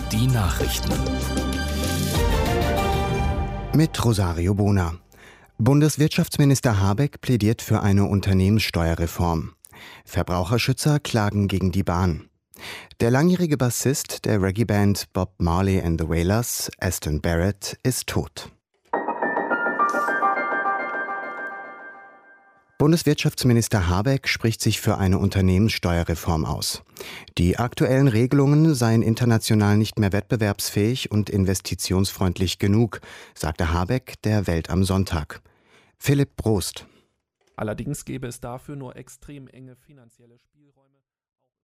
Die Nachrichten. Mit Rosario Bona. Bundeswirtschaftsminister Habeck plädiert für eine Unternehmenssteuerreform. Verbraucherschützer klagen gegen die Bahn. Der langjährige Bassist der Reggae-Band Bob Marley and the Wailers, Aston Barrett, ist tot. Bundeswirtschaftsminister Habeck spricht sich für eine Unternehmenssteuerreform aus. Die aktuellen Regelungen seien international nicht mehr wettbewerbsfähig und investitionsfreundlich genug, sagte Habeck der Welt am Sonntag. Philipp Brost. Allerdings gäbe es dafür nur extrem enge finanzielle Spielräume.